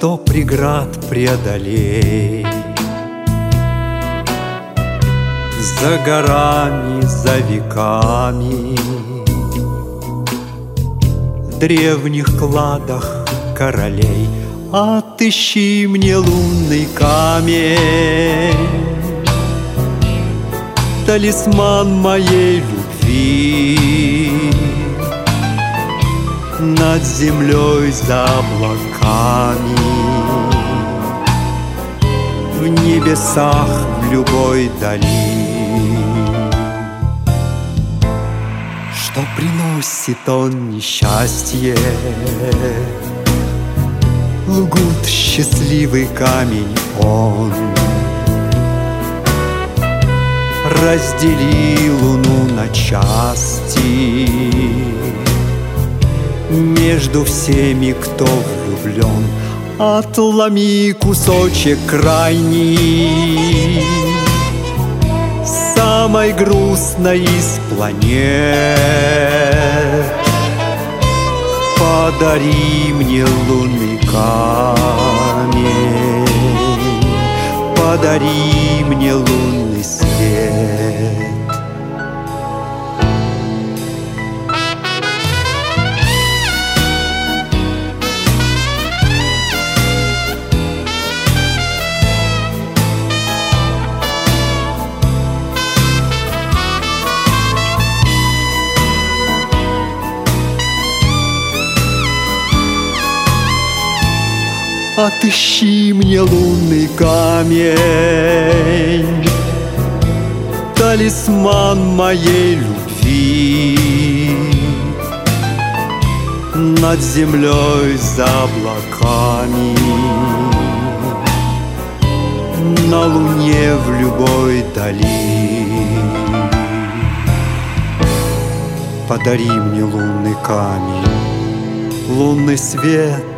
100 преград преодолей. За горами, за веками, в древних кладах королей отыщи мне лунный камень, талисман моей любви. Над землей, за облаками, в небесах, в любой дали. Что приносит он несчастье? Лгут, счастливый камень он. Раздели луну на части между всеми, кто влюблен. Отломи кусочек крайний, самой грустной из планет. Подари мне лунный камень, подари мне лунный свет. Отыщи мне лунный камень, талисман моей любви. Над землей, за облаками, на луне, в любой дали. Подари мне лунный камень, лунный свет,